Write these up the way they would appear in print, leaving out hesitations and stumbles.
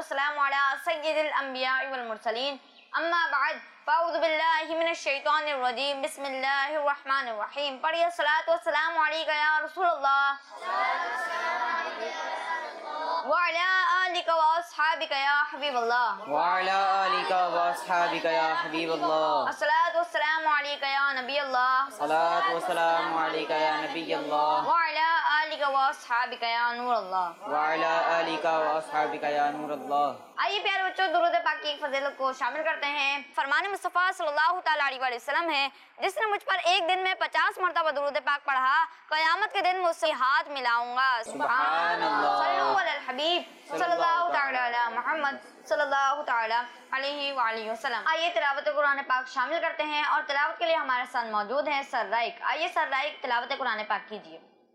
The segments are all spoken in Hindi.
वस्सलामु अला सय्यिदिल अंबिया वल मुरसलीन अम्मा बाद फ़अऊज़ु बिल्लाहि मिनश शैतानिर रजीम बिस्मिल्लाहिर रहमानिर रहीम। पढ़िए सलात व सलाम अलैका या रसूलल्लाह व अला आलिका व अस्हाबिका या हबीबल्लाह व अला आलिका व अस्हाबिका या हबीबल्लाह। अस्सलातु वस्सलामु अलैका या नबीयल्लाह सलात व सलाम अलैका या नबीयल्लाह व अला आलिका व अस्हाबिका या नूरल्लाह व अला आलिका व अस्हाबिका या नूरल्लाह। आइए प्यारे बच्चों, दुरूद पाक की एक फजीलत को शामिल करते हैं। फरमान मुस्तफ़ा सल्लल्लाहु तआला अलैहि वसल्लम है, जिसने मुझ पर एक दिन में 50 मरतबा दुरूद पाक पढ़ा, क़यामत के दिन मुझसे हाथ मिलाऊंगा। सुभान अल्लाह। सल्लु अलल हबीब सल्लल्लाहु तआला अला मुहम्मद सल्लल्लाहु तआला अलैहि वसल्लम। आइए तिलावत कुरान पाक शामिल करते हैं और तिलावत के लिए हमारे साथ मौजूद हैं सर राइक। आइए सर राइक तिलावत कुरान पाक कीजिए।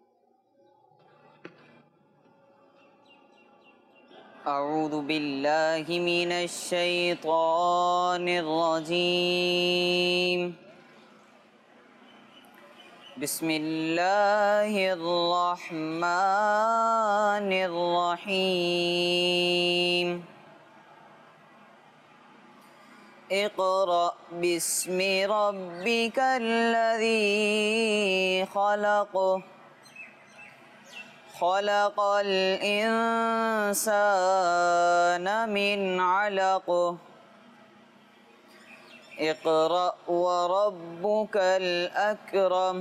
अऊज़ु बिल्लाहि मिनश शैतानिर रजीम। बिस्मिल्लाहिर रहमानिर रहीम। इक़रा बिस्मि रब्बिकल्लज़ी खलक़ खलक़ल इंसान मिन अलक़। इक़रा व रब्बुकल अकरम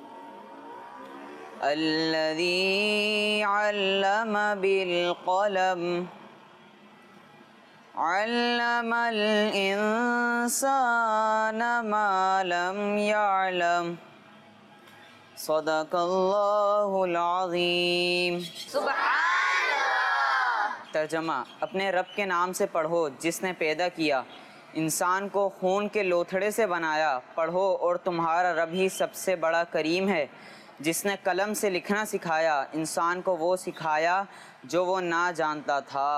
अल्लज़ी अल्लम बिल क़लम अल्लमल इंसान मा लम यअलम। सदक़ल्लाहुल अज़ीम। सुभान अल्लाह। तर्जमा, अपने रब के नाम से पढ़ो जिसने पैदा किया, इंसान को खून के लोथड़े से बनाया। पढ़ो और तुम्हारा रब ही सबसे बड़ा करीम है, जिसने कलम से लिखना सिखाया, इंसान को वो सिखाया जो वो ना जानता था।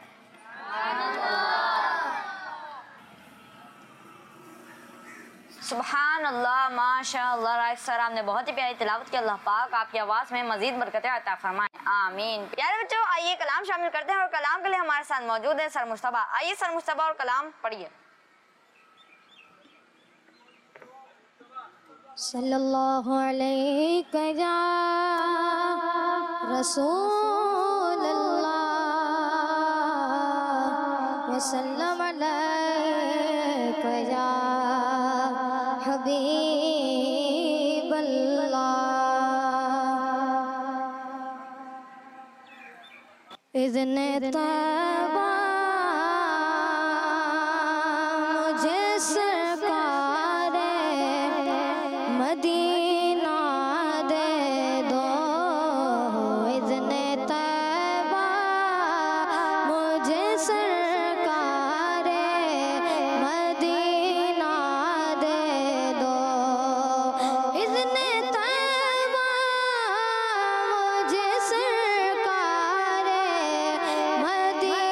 सुभान अल्लाह, माशाअल्लाह। राइट सर, आपने बहुत ही प्यारी तिलावत की। अल्लाह पाक आपकी आवाज़ में मजीद बरकतें अता फरमाएं, आमीन। प्यारे बच्चों, आइए कलाम शामिल करते हैं और कलाम के लिए हमारे साथ मौजूद है सर मुस्तफा। आइए सर मुस्तफा और कलाम पढ़िए। सल्लल्लाहु अलैहि या रसूलल्लाह वसल्लम अलैका या हबीबल्लाह। इज़्ने तौबा मुझे सरकारे मदीना दे दो। इज़्ने तौबा मुझे सरकारे मदीना दे दो। इज़्ने तौबा मुझे सरकारे मदीना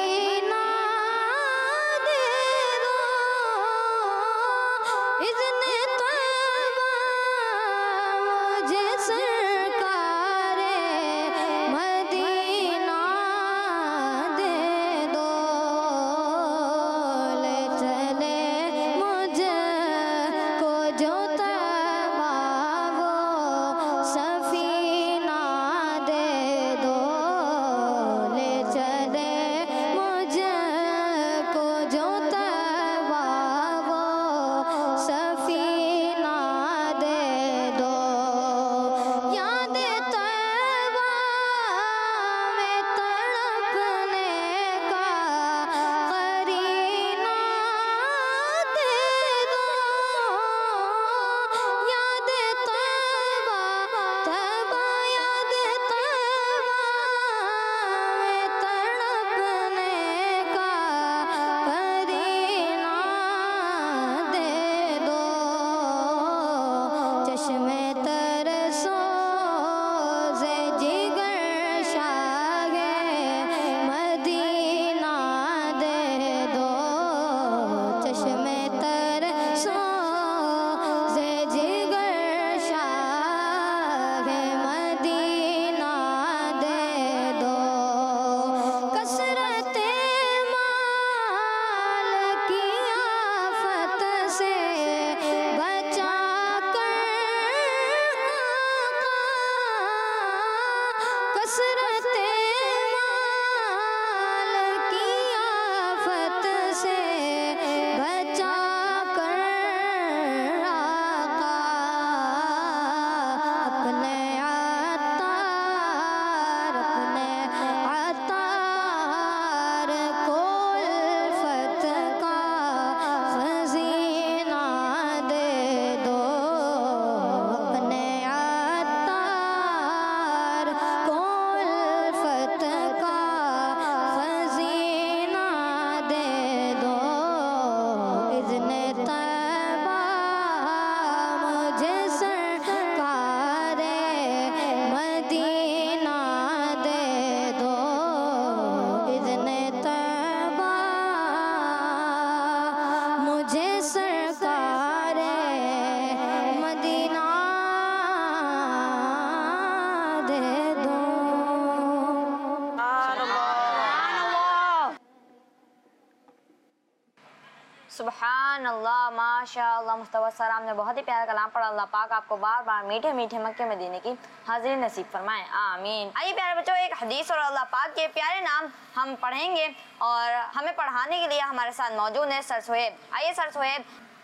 सुबहान अल्लाह, माशाअल्लाह। मुस्तफा सलाम ने बहुत ही प्यारा कलाम पढ़ा। अल्लाह पाक आपको बार बार मीठे मीठे मक्के में देने की हाजिरी नसीब फरमाए, आमीन। आइए प्यारे बच्चों, एक हदीस और अल्लाह पाक के प्यारे नाम हम पढ़ेंगे और हमें पढ़ाने के लिए हमारे साथ मौजूद है सर सुहेब। आइए सर सुहेब।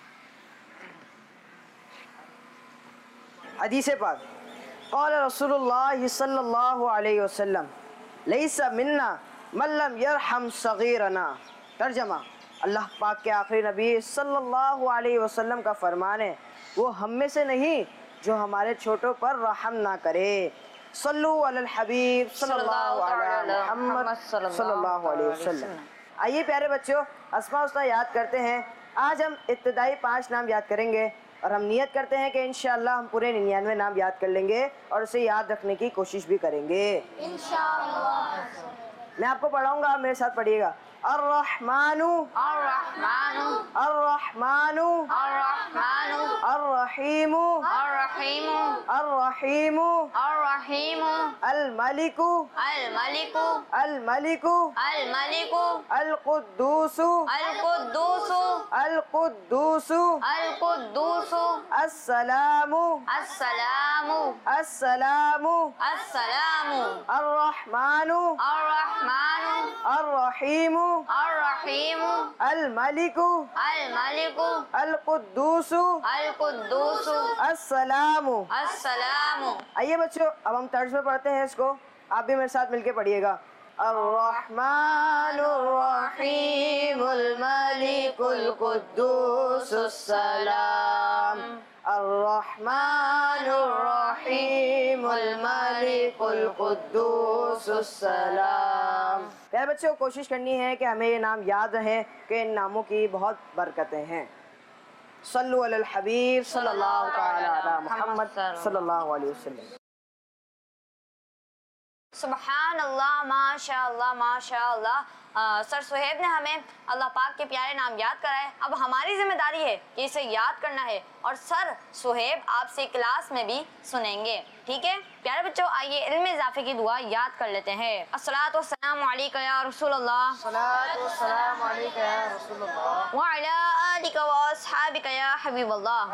हदीस पाक क़ाल रसूलुल्लाह सल्लल्लाहु अलैहि वसल्लम लैसा मिन्ना मन लम यरहम सगीरना। तर्जमा, अल्लाह पाक के आखिरी नबी सल्लल्लाहु अलैहि वसल्लम का फरमान है, वो हम में से नहीं जो हमारे छोटों पर रहम ना करे। सल्लु अलल हबीब सल्लल्लाहु अलैहि मुहम्मद सल्लल्लाहु अलैहि वसल्लम। आइए प्यारे बच्चों, अस्मा उस्मा याद करते हैं। आज हम इब्तिदाई 5 नाम याद करेंगे और हम नियत करते हैं कि इंशाअल्लाह हम पूरे 99 नाम याद कर लेंगे और उसे याद रखने की कोशिश भी करेंगे इंशाअल्लाह। मैं आपको पढ़ाऊंगा, आप मेरे साथ पढ़िएगा। अर्रहमानु अर्रहमानु अर्रहमानु अर्रहमानु अर्रहीमु अर्रहीमु अर्रहीमु अर्रहीमु अल मलिकु अल मलिकु अल मलिकु अल मलिकु अल कुद्दूसु अल कुद्दूसु अल कुद्दूसु अल कुद्दूसु अस्सलामु अस्सलामु अस्सलामु अस्सलामु अर्रहमानु अर्रहमानु अर्रहीमु अर्रहीमु अल मलिकु अल मलिकु अल कुद्दूसु अल कुद्दूसु अस्सलामु। अस्सलामु। आइए बच्चों, अब हम तर्ज में पढ़ते हैं इसको, आप भी मेरे साथ मिलके पढ़िएगा। अर्रहमानुर्रहीमुल मलिकुल कुद्दूसुस सलाम। अर्रहमानुर्रहीमुल मलिकुल कुद्दूसुस सलाम। प्यारे बच्चों, कोशिश करनी है कि हमें ये नाम याद रहे कि इन नामों की बहुत बरकतें हैं। सल्लु अलल हबीब सल्लल्लाहु तआला अला मुहम्मद सल्लल्लाहु अलैहि वसल्लम। सुबहान अल्लाह, माशाअल्लाह माशाअल्लाह। सर सुहेब ने हमें अल्लाह पाक के प्यारे नाम याद कराए। अब हमारी जिम्मेदारी है कि इसे याद करना है और सर सुहेब आपसे क्लास में भी सुनेंगे, ठीक है प्यारे बच्चों। आइए इल्म इजाफे की दुआ याद कर लेते हैं। अस्सलातु वस्सलामु अलैका या रसूलल्लाह सलातु वस्सलामु अलैका या रसूलल्लाह व अला आलिका व अस्हाबिका या हबीबल्लाह।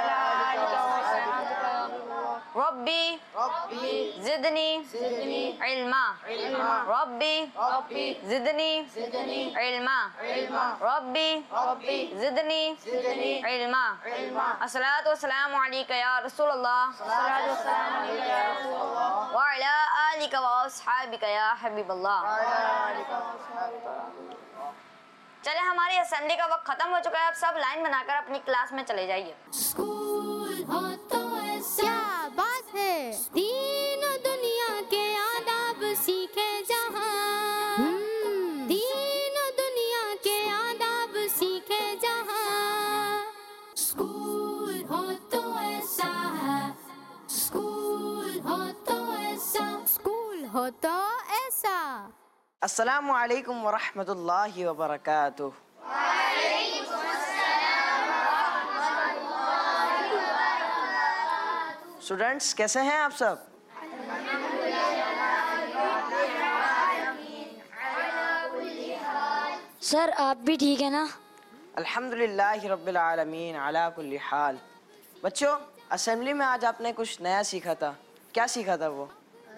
रब्बी ज़िदनी इल्मा रब्बी ज़िदनी इल्मा रब्बी ज़िदनी इल्मा। अस्सलातु वस्सलामु अलैका या रसूलल्लाह व अला आलिका व अस्हाबिका या हबीबल्लाह। चले, हमारी असेंबली का वक्त खत्म हो चुका है। अब सब लाइन बनाकर अपनी क्लास में चले जाइए। स्कूल हो तो क्या बात है, दीन दुनिया के आदाब सीखे जहाँ। दीन दुनिया के आदाब सीखे जहाँ। स्कूल हो तो ऐसा है, स्कूल हो तो ऐसा, स्कूल हो तो ऐसा। अस्सलामु अलैकुम व रहमतुल्लाहि व बरकातुहू। स्टूडेंट्स, कैसे हैं आप सब? सर आप भी ठीक है ना? अल्हम्दुलिल्लाहि रब्बिल आलमीन अला कुल्ली हाल। बच्चों, असेंबली में आज आपने कुछ नया सीखा था। क्या सीखा था वो?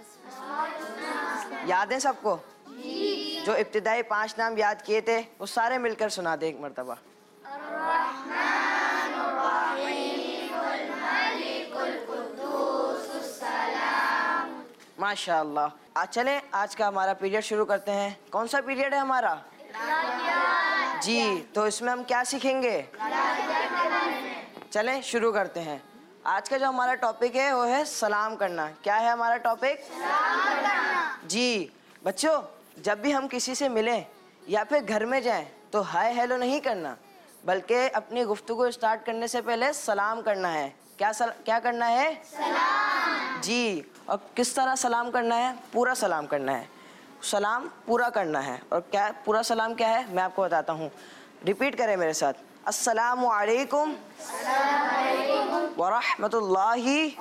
याद है सबको? जो इब्तिदाई 5 नाम याद किए थे वो सारे मिलकर सुना दे एक मर्तबा। माशाअल्लाह। आज चलें, आज का हमारा पीरियड शुरू करते हैं। कौन सा पीरियड है हमारा? जी, तो इसमें हम क्या सीखेंगे? चलें शुरू करते हैं। आज का जो हमारा टॉपिक है वो है सलाम करना। क्या है हमारा टॉपिक? जी बच्चों, जब भी हम किसी से मिलें या फिर घर में जाएं तो हाय हेलो नहीं करना, बल्कि अपनी गुफ्तगू स्टार्ट करने से पहले सलाम करना है। क्या करना है? सलाम। जी, और किस तरह सलाम करना है? पूरा सलाम करना है। सलाम पूरा करना है। और क्या पूरा सलाम क्या है मैं आपको बताता हूँ। रिपीट करें मेरे साथ। अस्सलामु अलैकुम व रहमतुल्लाहि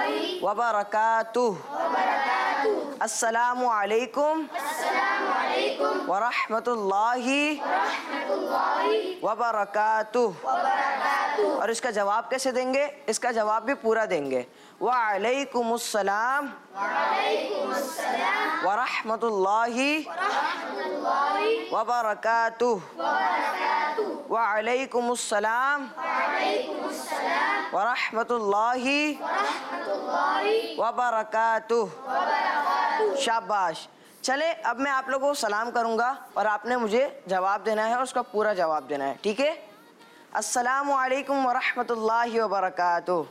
व बरकातुहू। अस्सलामु अलैकुम व रहमतुल्लाहि व बरकातुह। और इसका जवाब कैसे देंगे? इसका जवाब भी पूरा देंगे। व अलैकुमुस्सलाम व रहमतुल्लाहि व बरकातुह। व अलैकुमुस्सलाम व रहमतुल्लाहि व बरकातुह। शाबाश। चले, अब मैं आप लोगों को सलाम करूंगा और आपने मुझे जवाब देना है और उसका पूरा जवाब देना है, ठीक है? अस्सलामु अलैकुम व रहमतुल्लाहि व बरकातुह।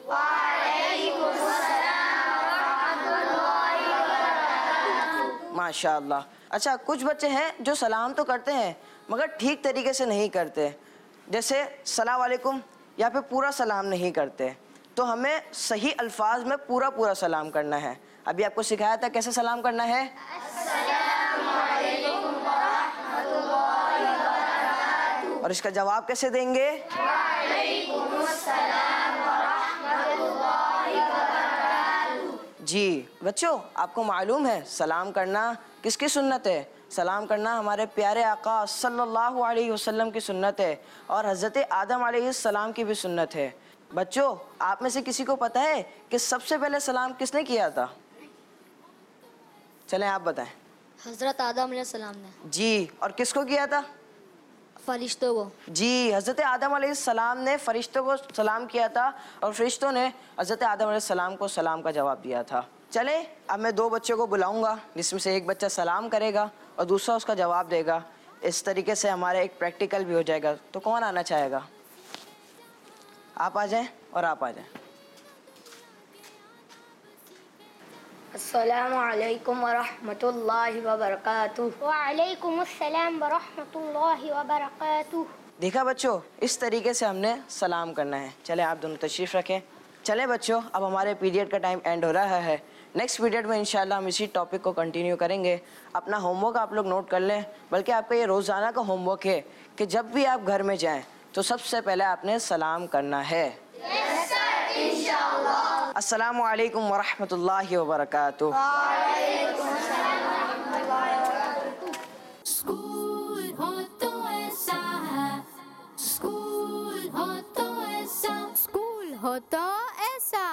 माशाअल्लाह। अच्छा, कुछ बच्चे हैं जो सलाम तो करते हैं मगर ठीक तरीके से नहीं करते, जैसे सलाम वालेकुम या फिर पूरा सलाम नहीं करते। तो हमें सही अल्फाज में पूरा पूरा सलाम करना है। अभी आपको सिखाया था कैसे सलाम करना है। और इसका जवाब कैसे देंगे? जी बच्चों, आपको मालूम है सलाम करना किसकी सुन्नत है? सलाम करना हमारे प्यारे आका सल्लल्लाहु अलैहि वसल्लम की सुन्नत है और हज़रत आदम अलैहिस्सलाम की भी सुन्नत है। बच्चों, आप में से किसी को पता है कि सबसे पहले सलाम किसने किया था? चलें आप बताएं। हजरत आदम अलैहिस्सलाम ने। जी, और किसको किया था? फरिश्तों को। जी, हज़रत आदम अलैहिस्सलाम ने फरिश्तों को सलाम किया था और फरिश्तों ने हज़रत आदम अलैहिस्सलाम को सलाम का जवाब दिया था। चले, अब मैं दो बच्चों को बुलाऊंगा जिसमें से एक बच्चा सलाम करेगा और दूसरा उसका जवाब देगा। इस तरीके से हमारा एक प्रैक्टिकल भी हो जाएगा। तो कौन आना चाहेगा? आप आ जाएं और आप आ जाएं। अस्सलामु अलैकुम व रहमतुल्लाहि व बरकातुह। व अलैकुमुस्सलाम व रहमतुल्लाहि व बरकातुह। देखा बच्चों, इस तरीके से हमने सलाम करना है। चले, आप दोनों तशरीफ़ रखें। चले बच्चों, अब हमारे पीरियड का टाइम एंड हो रहा है। नेक्स्ट पीरियड में इंशाल्लाह हम इसी टॉपिक को कंटिन्यू करेंगे। अपना होमवर्क आप लोग नोट कर लें, बल्कि आपका ये रोज़ाना का होमवर्क है कि जब भी आप घर में जाएं तो सबसे पहले आपने सलाम करना है। अस्सलामु अलैकुम व रहमतुल्लाहि व बरकातुह। स्कूल हो तो ऐसा है, स्कूल हो तो ऐसा, स्कूल हो तो ऐसा।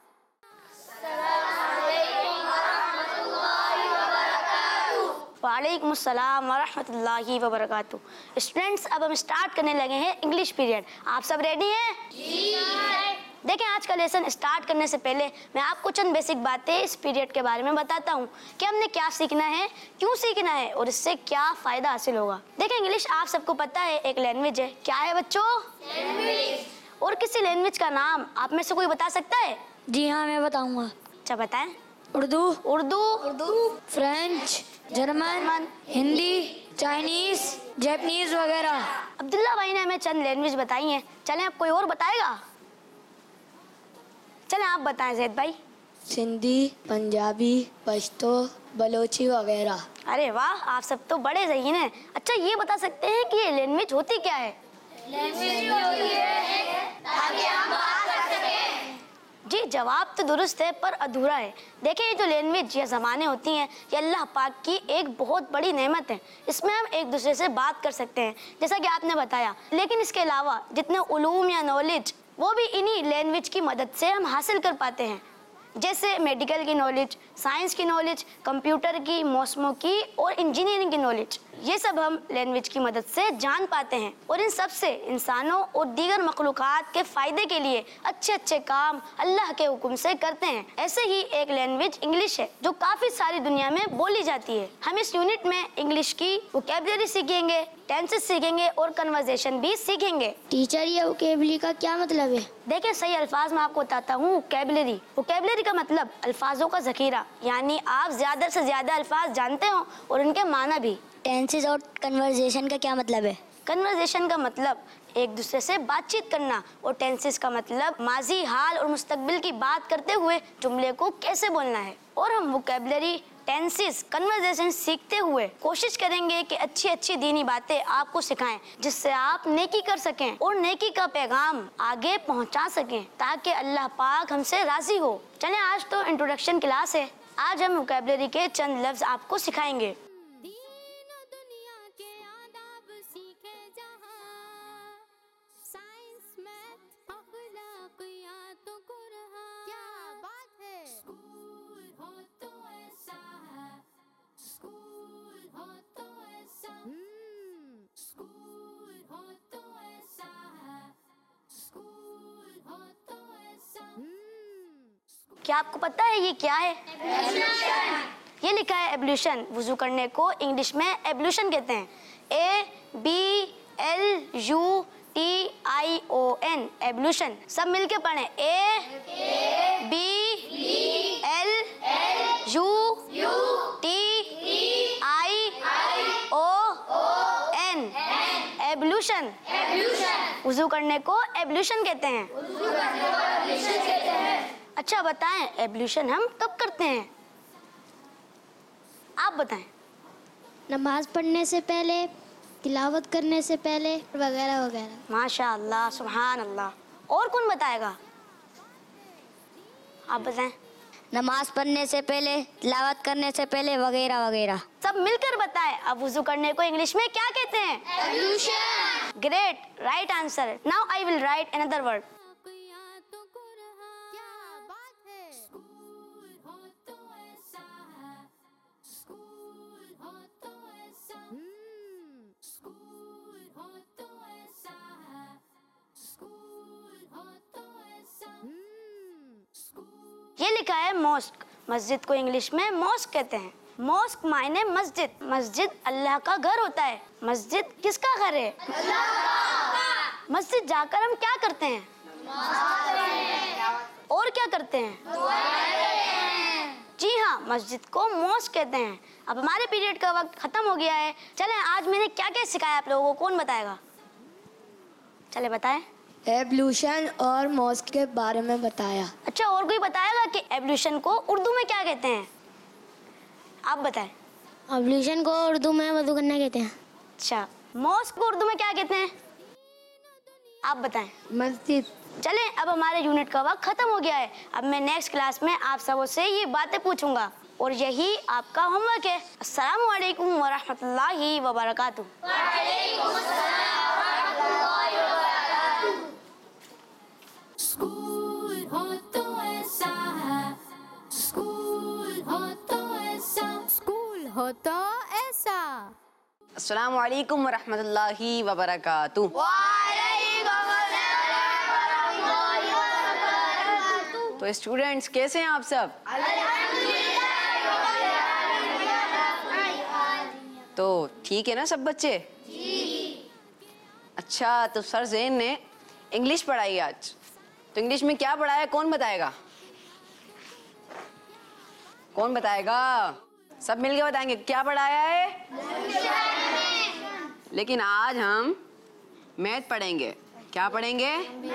वालेकुम अस्सलाम व रहमतुल्लाहि व बरकातुह। स्टूडेंट्स, अब हम स्टार्ट करने लगे हैं इंग्लिश पीरियड। आप सब रेडी हैं? जी। देखें, आज का लेसन स्टार्ट करने से पहले मैं आपको चंद बेसिक बातें इस पीरियड के बारे में बताता हूँ कि हमने क्या सीखना है, क्यों सीखना है और इससे क्या फ़ायदा हासिल होगा। देखें, इंग्लिश आप सबको पता है एक लैंग्वेज है। क्या है बच्चों? लैंग्वेज। और किसी लैंग्वेज का नाम आप में से कोई बता सकता है? जी हाँ, मैं बताऊंगा। अच्छा बताएं। Urdu, Urdu, French, German, Hindi, Chinese, Japanese वगैरह। अब्दुल्ला भाई ने हमें चंद लैंग्वेज बताई हैं। चलें, अब कोई और बताएगा? चलें आप बताएं ज़ैद भाई। सिंधी, पंजाबी, पश्तो, बलोची वगैरह। अरे वाह, आप सब तो बड़े ज़हीन हैं। अच्छा, ये बता सकते हैं कि ये लैंग्वेज होती क्या है? जी, जवाब तो दुरुस्त है पर अधूरा है। देखिए, ये जो लैंग्वेज या ज़बानें होती हैं, ये अल्लाह पाक की एक बहुत बड़ी नेमत है। इसमें हम एक दूसरे से बात कर सकते हैं, जैसा कि आपने बताया। लेकिन इसके अलावा जितने उलूम या नॉलेज, वो भी इन्हीं लैंग्वेज की मदद से हम हासिल कर पाते हैं, जैसे मेडिकल की नॉलेज, साइंस की नॉलेज, कंप्यूटर की, मौसमों की और इंजीनियरिंग की नॉलेज। ये सब हम लैंग्वेज की मदद से जान पाते हैं और इन सब से इंसानों और दीगर मखलूक़ात के फ़ायदे के लिए अच्छे अच्छे काम अल्लाह के हुक्म से करते हैं। ऐसे ही एक लैंग्वेज इंग्लिश है जो काफ़ी सारी दुनिया में बोली जाती है। हम इस यूनिट में इंग्लिश की वोकैबुलरी सीखेंगे, टेंसेस सीखेंगे और कन्वर्सेशन भी सीखेंगे। टीचर, ये वोकैबुलरी का क्या मतलब है? देखिए, सही अल्फाज में आपको बताता हूँ। वोकैबुलरी, वोकैबुलरी का मतलब अल्फाजों का ज़ख़ीरा, यानी आप ज़्यादा से ज़्यादा अल्फाज जानते हो और उनके माना भी। टेंसेस और कन्वर्सेशन का क्या मतलब है? कन्वर्सेशन का मतलब एक दूसरे से बातचीत करना और टेंसेस का मतलब माजी, हाल और मुस्तकबिल की बात करते हुए जुमले को कैसे बोलना है। और हम वोकैबुलरी, टेंसेस, कन्वर्सेशन सीखते हुए कोशिश करेंगे कि अच्छी अच्छी दीनी बातें आपको सिखाएं, जिससे आप नेकी कर सकें और नेकी का पैगाम आगे पहुंचा सकें, ताकि अल्लाह पाक हमसे राजी हो। चलें, आज तो इंट्रोडक्शन क्लास है। आज हम वोकैबुलरी के चंद लफ्ज़ आपको सिखाएंगे। क्या आपको पता है ये क्या है? ये लिखा है एब्ल्यूशन। वुजू करने को इंग्लिश में एब्ल्यूशन कहते हैं। ABLUTION, ablution. सब मिलके पढ़ें। ABLUTION, ablution. वुजू करने को एब्ल्यूशन कहते हैं। अच्छा बताएं, एब्ल्यूशन हम कब करते हैं? आप बताएं। नमाज पढ़ने से पहले, तिलावत करने से पहले वगैरह वगैरह। माशा अल्लाह, सुभान अल्लाह। और कौन बताएगा? आप बताएं। नमाज पढ़ने से पहले, तिलावत करने से पहले वगैरह वगैरह। सब मिलकर बताएं। अब वुजू करने को इंग्लिश में क्या कहते हैं? Ablution. Great, right answer. Now I will write another word. ये लिखा है मॉस्क। मस्जिद को इंग्लिश में मॉस्क कहते हैं। मॉस्क मायने मस्जिद। मस्जिद अल्लाह का घर होता है। मस्जिद किसका घर है? अल्लाह का। मस्जिद जाकर हम क्या करते हैं? और क्या करते हैं? जी हाँ, मस्जिद को मॉस्क कहते हैं। अब हमारे पीरियड का वक्त खत्म हो गया है। चलें, आज मैंने क्या क्या सिखाया आप लोगों को, कौन बताएगा? चले बताएं। एब्ल्यूशन और मॉस्क के बारे में बताया। अच्छा, और कोई बताएगा कि एब्ल्यूशन को उर्दू में क्या कहते हैं? आप बताएं। एब्ल्यूशन को उर्दू में वज़ू करना कहते हैं। अच्छा, मॉस्क को उर्दू में क्या कहते हैं? आप बताएं। मस्जिद। चलें, अब हमारे यूनिट का वक्त खत्म हो गया है। अब मैं नेक्स्ट क्लास में आप सबों से ये बातें पूछूंगा और यही आपका होमवर्क है। अस्सलामु अलैकुम वरहमतुल्लाहि वबरकातुहू। स्कूल हो तो ऐसा है, स्कूल हो तो ऐसा, स्कूल हो तो ऐसा। अस्सलामु अलैकुम वरहमतुल्लाहि वबरकातुहू। तो स्टूडेंट्स, कैसे हैं आप सब? तो ठीक है ना सब बच्चे? अच्छा, तो सर ज़ैन ने इंग्लिश पढ़ाई आज। तो इंग्लिश में क्या पढ़ाया, कौन बताएगा? कौन बताएगा? सब मिलके बताएंगे क्या पढ़ाया है। लेकिन आज हम मैथ पढ़ेंगे। क्या पढ़ेंगे?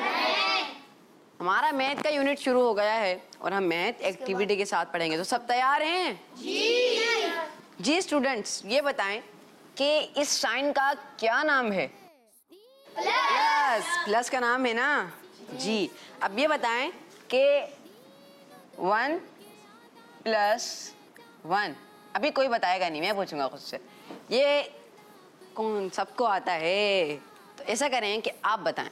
हमारा मैथ का यूनिट शुरू हो गया है और हम मैथ एक्टिविटी के साथ पढ़ेंगे। तो सब तैयार हैं? जी स्टूडेंट्स, ये बताएं कि इस साइन का क्या नाम है? प्लस। प्लस का नाम है ना जी। अब ये बताएं कि 1 + 1, अभी कोई बताएगा नहीं, मैं पूछूंगा खुद से। ये कौन सबको आता है? तो ऐसा करें कि आप बताएं।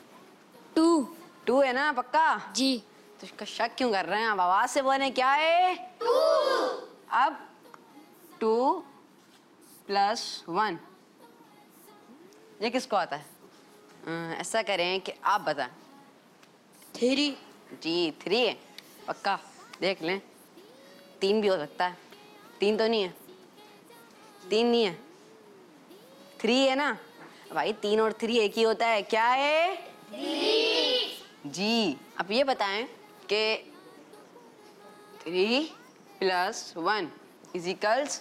2 है ना, पक्का? जी। तो इसका शक क्यों कर रहे हैं? आप आवाज से बोले क्या है? 2। अब 2 + 1, ये किसको आता है? ऐसा करें कि आप बताएं। 3। जी 3 है, पक्का? देख लें, 3 भी हो सकता है। 3 तो नहीं है? 3 नहीं है, 3 है ना भाई? 3 और 3 एक ही होता है। क्या है? 3। जी। अब ये बताएं कि 3 + 1 =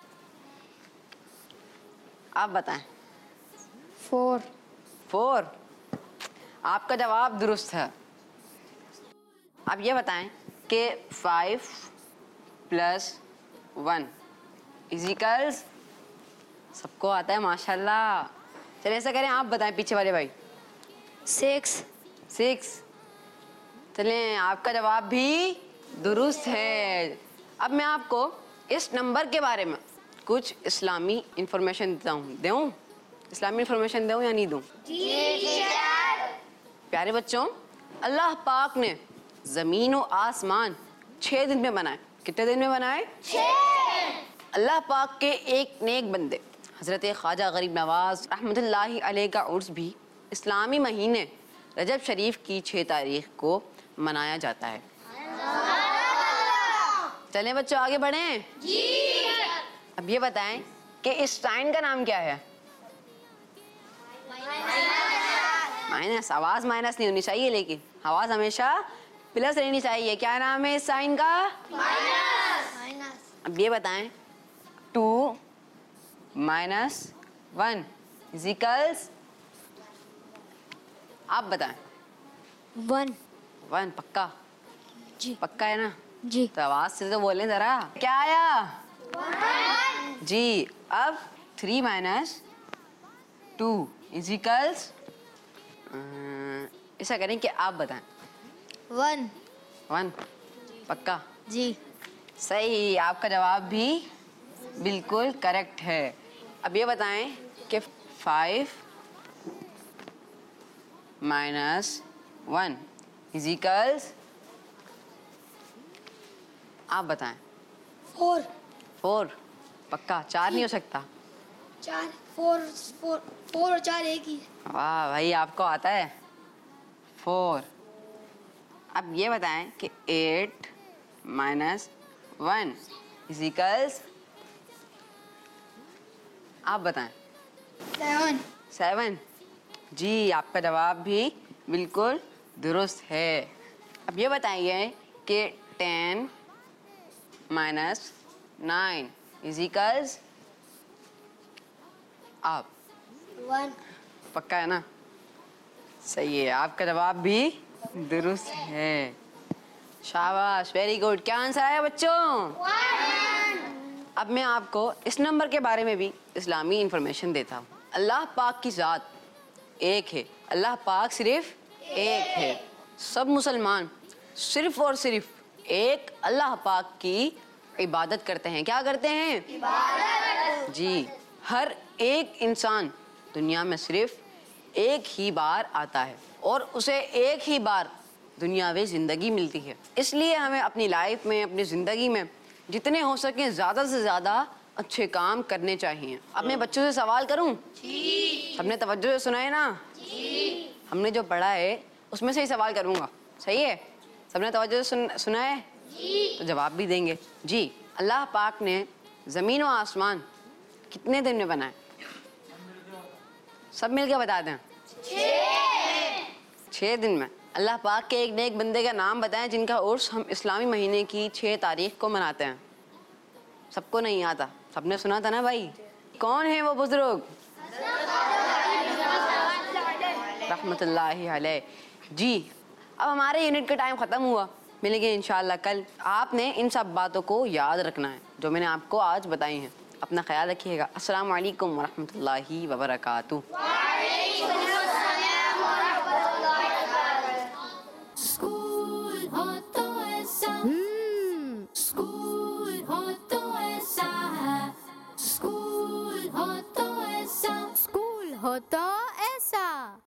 आप बताएं। 4। 4। आपका जवाब दुरुस्त है। अब ये बताएं कि 5 + 1 = सबको आता है माशाल्लाह। चलिए ऐसा करें, आप बताएं पीछे वाले भाई। 6। 6। चलें, आपका जवाब भी दुरुस्त है। अब मैं आपको इस नंबर के बारे में कुछ इस्लामी इंफॉर्मेशन दूँ? इस्लामी इंफॉर्मेशन दूँ या नहीं दूँ? प्यारे बच्चों, अल्लाह पाक ने ज़मीन और आसमान 6 दिन में बनाए। कितने दिन में बनाए? 6। अल्लाह पाक के एक नेक बंदे हज़रत ख्वाजा गरीब नवाज रहमतुल्लाहि अलैह का उर्स भी इस्लामी महीने रजब शरीफ की 6 तारीख को मनाया जाता है। चलें बच्चों आगे बढ़ें। जी। अब ये बताएं कि इस साइन का नाम क्या है? माइनस। आवाज माइनस नहीं होनी चाहिए, लेकिन आवाज हमेशा प्लस रहनी चाहिए। क्या नाम है इस साइन का? माइनस। अब ये बताएं 2 माइनस 1 इज इक्वल्स, आप बताएं। 1। 1 पक्का? जी। पक्का है ना? जी। तो आवाज से तो बोलें जरा। क्या आया? 1। जी। अब 3 माइनस 2 इज इक्वल्स, ऐसा करें कि आप बताएं। 1। 1 पक्का? जी। सही, आपका जवाब भी बिल्कुल करेक्ट है। अब ये बताएं कि 5 माइनस 1 इज इक्वल्स, आप बताएं। 4। 4 पक्का? 4 नहीं हो सकता? 4 4 और 4 एक ही। वाह भाई, आपको आता है 4। अब ये बताएं कि 8 माइनस 1 इज इक्वल्स, आप बताएं। 7। 7 जी, आपका जवाब भी बिल्कुल दुरुस्त है। अब ये बताइए कि 10 माइनस 9 इज इक्वल्स, आप 1। पक्का है ना? सही है, आपका जवाब भी दुरुस्त है। शाबाश, वेरी गुड। क्या आंसर आया बच्चों? 1। अब मैं आपको इस नंबर के बारे में भी इस्लामी इंफॉर्मेशन देता हूँ। अल्लाह पाक की ज़ात एक है। अल्लाह पाक सिर्फ एक है। सब मुसलमान सिर्फ और सिर्फ एक अल्लाह पाक की इबादत करते हैं। क्या करते हैं? इबादत। जी। हर एक इंसान दुनिया में सिर्फ एक ही बार आता है और उसे एक ही बार दुनियावी ज़िंदगी मिलती है। इसलिए हमें अपनी लाइफ में, अपनी ज़िंदगी में जितने हो सके ज़्यादा से ज़्यादा अच्छे काम करने चाहिए। अब मैं बच्चों से सवाल करूं? जी। सबने तवज्जो से सुना है ना? जी। हमने जो पढ़ा है उसमें से ही सवाल करूंगा, सही है? सबने तवज्जो से सुना है? जी। तो जवाब भी देंगे। जी। अल्लाह पाक ने ज़मीन और आसमान कितने दिन में बनाए? सब मिलके बता दें। 6 दिन में। अल्लाह पाक के एक नेक बंदे का नाम बताएं जिनका उर्स हम इस्लामी महीने की 6 तारीख को मनाते हैं। सबको नहीं आता, सबने सुना था ना भाई? कौन है वो बुजुर्ग? रहमतुल्लाहि अलैह। जी। अब हमारे यूनिट का टाइम ख़त्म हुआ, मिलेंगे इंशाअल्लाह कल। आपने इन सब बातों को याद रखना है जो मैंने आपको आज बताई हैं। अपना ख्याल रखिएगा। अस्सलाम वालेकुम वरहमतुल्लाहि वबरकातुहू। स्कूल हो तो ऐसा स्कूल हो तो ऐसा है स्कूल हो तो ऐसा स्कूल हो तो ऐसा